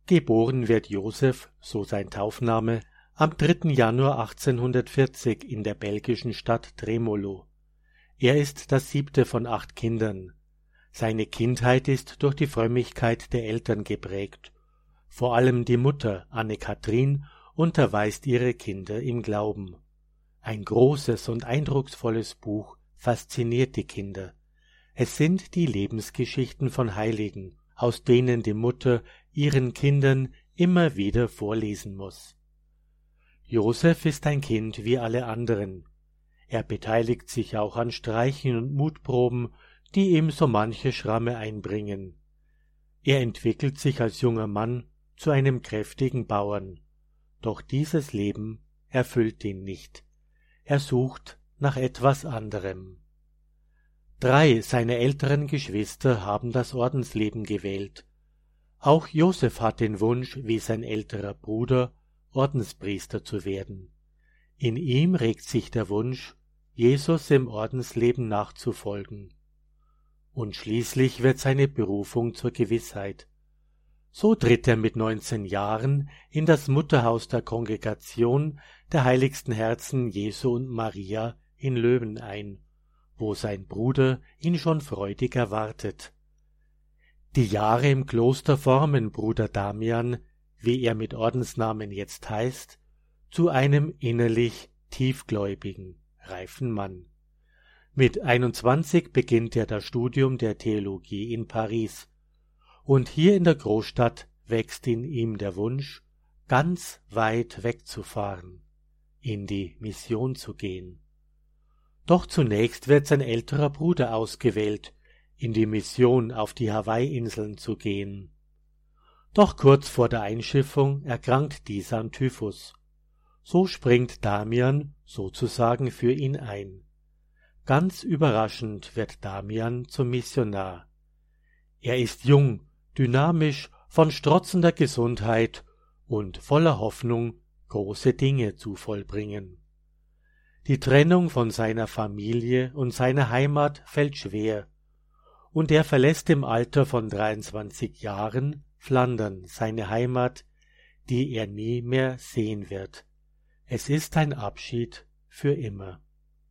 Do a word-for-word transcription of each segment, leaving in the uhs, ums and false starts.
Geboren wird Josef, so sein Taufname, am dritten Januar achtzehnhundertvierzig in der belgischen Stadt Tremolo. Er ist das siebte von acht Kindern. Seine Kindheit ist durch die Frömmigkeit der Eltern geprägt. Vor allem die Mutter, Anne-Kathrin, unterweist ihre Kinder im Glauben. Ein großes und eindrucksvolles Buch fasziniert die Kinder. Es sind die Lebensgeschichten von Heiligen, aus denen die Mutter ihren Kindern immer wieder vorlesen muss. Josef ist ein Kind wie alle anderen. Er beteiligt sich auch an Streichen und Mutproben, die ihm so manche Schramme einbringen. Er entwickelt sich als junger Mann zu einem kräftigen Bauern. Doch dieses Leben erfüllt ihn nicht. Er sucht nach etwas anderem. Drei seiner älteren Geschwister haben das Ordensleben gewählt. Auch Josef hat den Wunsch, wie sein älterer Bruder, Ordenspriester zu werden. In ihm regt sich der Wunsch, Jesus im Ordensleben nachzufolgen. Und schließlich wird seine Berufung zur Gewissheit. So tritt er mit neunzehn Jahren in das Mutterhaus der Kongregation der heiligsten Herzen Jesu und Maria in Löwen ein, wo sein Bruder ihn schon freudig erwartet. Die Jahre im Kloster formen Bruder Damian, wie er mit Ordensnamen jetzt heißt, zu einem innerlich tiefgläubigen, reifen Mann. Mit einundzwanzig beginnt er das Studium der Theologie in Paris, und hier in der Großstadt wächst in ihm der Wunsch, ganz weit wegzufahren, in die Mission zu gehen. Doch zunächst wird sein älterer Bruder ausgewählt, in die Mission auf die Hawaii-Inseln zu gehen. Doch kurz vor der Einschiffung erkrankt dieser an Typhus. So springt Damian sozusagen für ihn ein. Ganz überraschend wird Damian zum Missionar. Er ist jung, dynamisch, von strotzender Gesundheit und voller Hoffnung, große Dinge zu vollbringen. Die Trennung von seiner Familie und seiner Heimat fällt schwer, und er verlässt im Alter von dreiundzwanzig Jahren Flandern, seine Heimat, die er nie mehr sehen wird. Es ist ein Abschied für immer.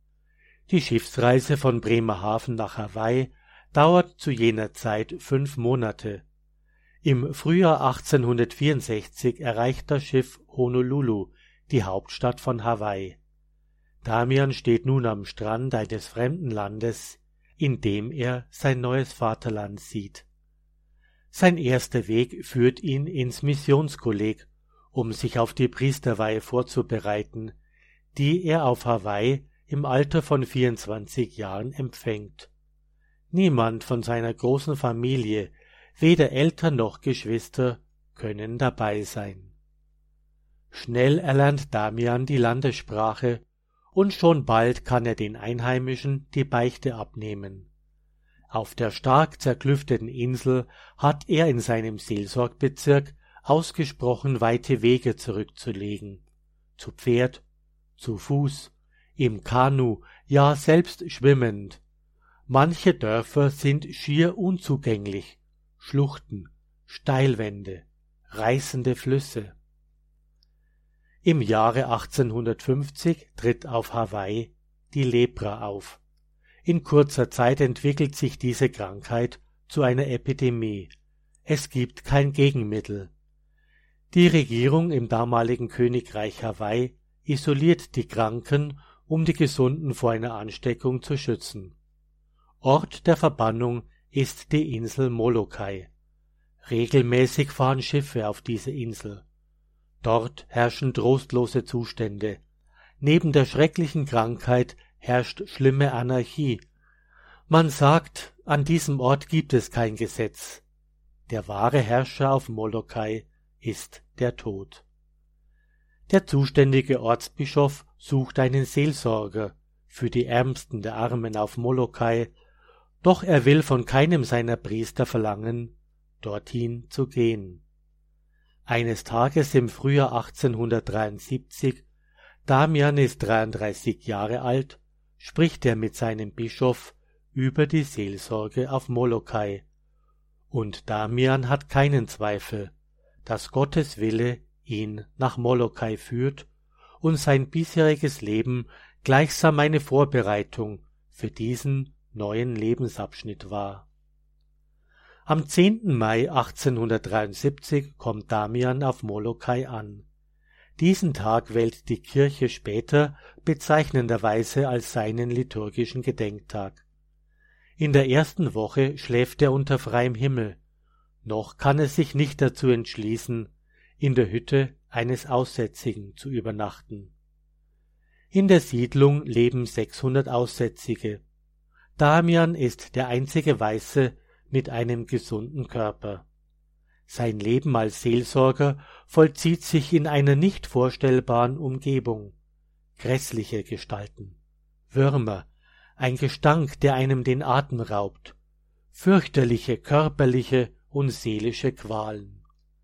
Die Schiffsreise von Bremerhaven nach Hawaii dauert zu jener Zeit fünf Monate. Im Frühjahr achtzehnhundertvierundsechzig erreicht das Schiff Honolulu, die Hauptstadt von Hawaii. Damian steht nun am Strand eines fremden Landes, in dem er sein neues Vaterland sieht. Sein erster Weg führt ihn ins Missionskolleg, um sich auf die Priesterweihe vorzubereiten, die er auf Hawaii im Alter von vierundzwanzig Jahren empfängt. Niemand von seiner großen Familie, weder Eltern noch Geschwister, können dabei sein. Schnell erlernt Damian die Landessprache, und schon bald kann er den Einheimischen die Beichte abnehmen. Auf der stark zerklüfteten Insel hat er in seinem Seelsorgbezirk ausgesprochen weite Wege zurückzulegen, zu Pferd, zu Fuß, im Kanu, ja selbst schwimmend. Manche Dörfer sind schier unzugänglich, Schluchten, Steilwände, reißende Flüsse. Im Jahre achtzehnhundertfünfzig tritt auf Hawaii die Lepra auf. In kurzer Zeit entwickelt sich diese Krankheit zu einer Epidemie. Es gibt kein Gegenmittel. Die Regierung im damaligen Königreich Hawaii isoliert die Kranken, um die Gesunden vor einer Ansteckung zu schützen. Ort der Verbannung ist die Insel Molokai. Regelmäßig fahren Schiffe auf diese Insel. Dort herrschen trostlose Zustände. Neben der schrecklichen Krankheit herrscht schlimme Anarchie. Man sagt, an diesem Ort gibt es kein Gesetz. Der wahre Herrscher auf Molokai ist der Tod. Der zuständige Ortsbischof sucht einen Seelsorger für die Ärmsten der Armen auf Molokai, doch er will von keinem seiner Priester verlangen, dorthin zu gehen. Eines Tages im Frühjahr achtzehnhundertdreiundsiebzig, Damian ist dreiunddreißig Jahre alt, spricht er mit seinem Bischof über die Seelsorge auf Molokai. Und Damian hat keinen Zweifel, dass Gottes Wille ihn nach Molokai führt und sein bisheriges Leben gleichsam eine Vorbereitung für diesen neuen Lebensabschnitt war. Am zehnten Mai achtzehnhundertdreiundsiebzig kommt Damian auf Molokai an. Diesen Tag wählt die Kirche später bezeichnenderweise als seinen liturgischen Gedenktag. In der ersten Woche schläft er unter freiem Himmel, noch kann er sich nicht dazu entschließen, in der Hütte eines Aussätzigen zu übernachten. In der Siedlung leben sechshundert Aussätzige. Damian ist der einzige Weiße mit einem gesunden Körper. Sein Leben als Seelsorger vollzieht sich in einer nicht vorstellbaren Umgebung. Grässliche Gestalten, Würmer, ein Gestank, der einem den Atem raubt, fürchterliche körperliche und seelische Qualen.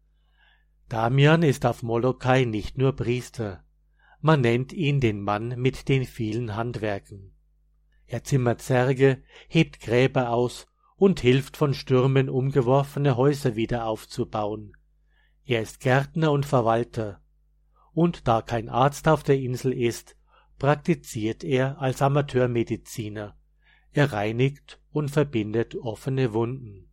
Damian ist auf Molokai nicht nur Priester, man nennt ihn den Mann mit den vielen Handwerken. Er zimmert Särge, hebt Gräber aus und hilft von Stürmen umgeworfene Häuser wieder aufzubauen. Er ist Gärtner und Verwalter, und da kein Arzt auf der Insel ist, praktiziert er als Amateurmediziner. Er reinigt und verbindet offene Wunden.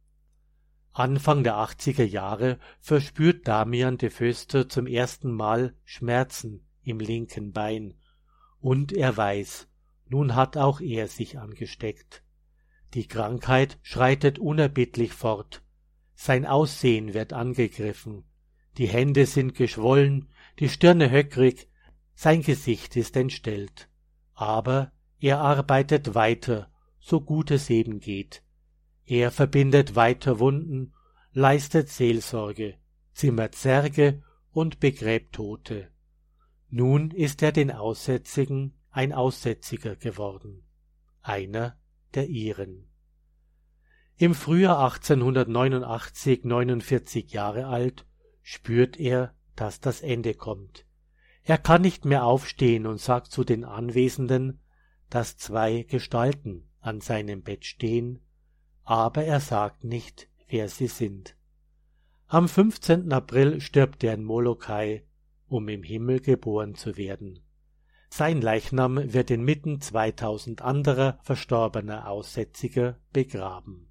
Anfang der achtziger Jahre verspürt Damian de Veuster zum ersten Mal Schmerzen im linken Bein, und er weiß, nun hat auch er sich angesteckt. Die Krankheit schreitet unerbittlich fort, sein Aussehen wird angegriffen, die Hände sind geschwollen, die Stirne höckrig, sein Gesicht ist entstellt. Aber er arbeitet weiter, so gut es eben geht. Er verbindet weiter Wunden, leistet Seelsorge, zimmert Särge und begräbt Tote. Nun ist er den Aussätzigen ein Aussätziger geworden, einer der ihren. Im Frühjahr achtzehnhundertneunundachtzig, neunundvierzig Jahre alt, spürt er, dass das Ende kommt. Er kann nicht mehr aufstehen und sagt zu den Anwesenden, dass zwei Gestalten an seinem Bett stehen, aber er sagt nicht, wer sie sind. Am fünfzehnten April stirbt er in Molokai, um im Himmel geboren zu werden. Sein Leichnam wird inmitten zweitausend anderer verstorbener Aussätziger begraben.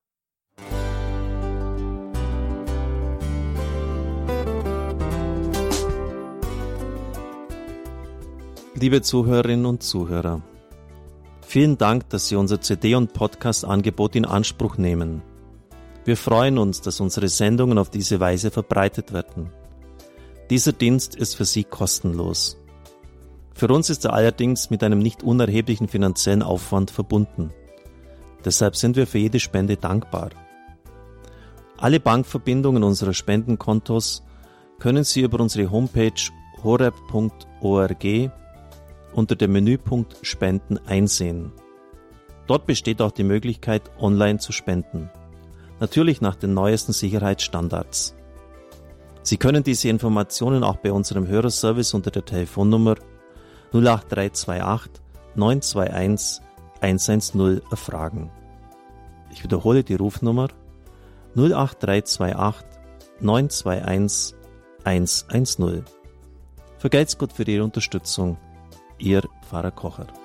Liebe Zuhörerinnen und Zuhörer, vielen Dank, dass Sie unser C D- und Podcast-Angebot in Anspruch nehmen. Wir freuen uns, dass unsere Sendungen auf diese Weise verbreitet werden. Dieser Dienst ist für Sie kostenlos. Für uns ist er allerdings mit einem nicht unerheblichen finanziellen Aufwand verbunden. Deshalb sind wir für jede Spende dankbar. Alle Bankverbindungen unserer Spendenkontos können Sie über unsere Homepage horeb punkt org unter dem Menüpunkt Spenden einsehen. Dort besteht auch die Möglichkeit, online zu spenden. Natürlich nach den neuesten Sicherheitsstandards. Sie können diese Informationen auch bei unserem Hörerservice unter der Telefonnummer null acht drei zwei acht neun zwei eins eins eins null erfragen. Ich wiederhole die Rufnummer null acht drei zwei acht neun zwei eins eins eins null. Vergelt's Gott für Ihre Unterstützung. Ihr Pfarrer Kocher.